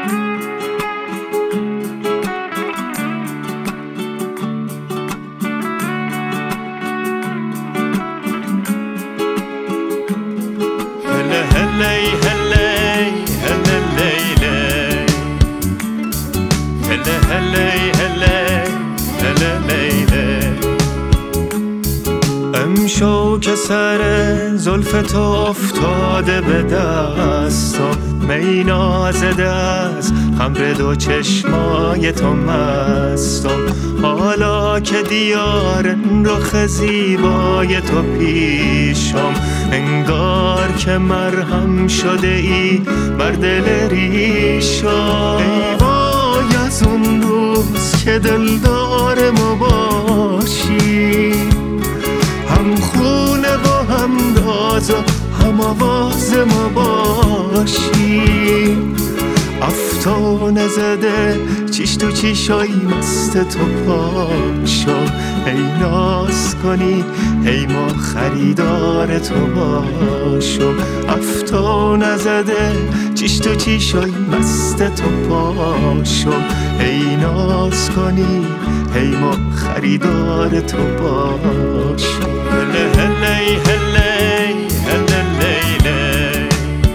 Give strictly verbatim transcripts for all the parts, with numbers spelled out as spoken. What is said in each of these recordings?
امشو که سر زلف تو افتاده به دستم، می نازده از خمر دو چشمای تو مستم. حالا که دیار رخ زیبای تو پیشم، انگار که مرهم شده ای بر دل ریشم. ای وای از اون روز که دلدار ما باشی، هم خونه و هم راز و هم آواز ما باشی. افتانه زده چیش تو چیشای مست تو پاشم. ای ناز کنی ای ما خریدار تو باشم. افتانه زده چیش تو چیشای مست تو پاشم. ای ناز کنی ای ما خریدار تو باشم. هله هله هله هله لیله،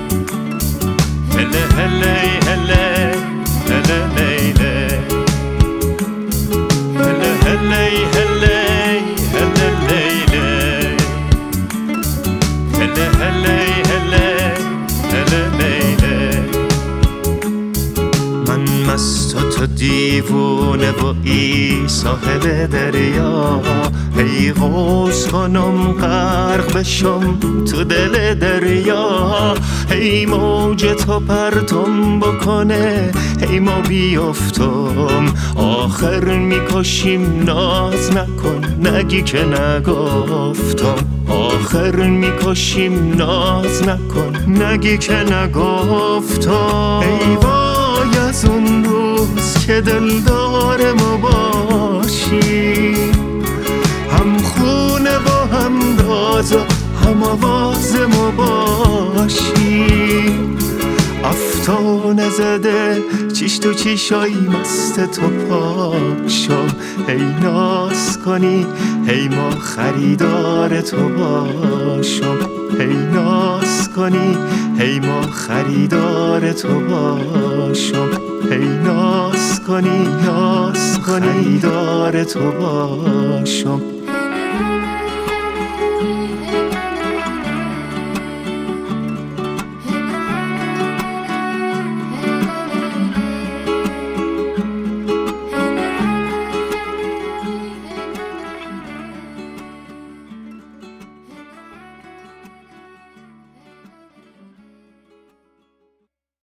هله هله هله هله لیله، هله هله هله هله لیله، هله هله هله هله لیله. من مست و تو دیوونه و ای ساحل دریا، ای غوث کنم غرق بشم تو دل دریا. ای موج تو پرتم بکنه ای ما بیفتم، آخر میکشیم ناز نکن نگی که نگفتم. آخر میکشیم ناز نکن نگی که نگفتم. ای وای از اون روز که دلدار ما باشی، هم خونه و هم راز و هم آواز ما باشی. افتانه زده چیش تو چیشای مست تو پاشم. ای ناز کنی ای ما خریدار تو باشم. ای ناز کنی ای ما خریدار تو باشم. ای ناز کنی ناز کنی خریدار تو باشم.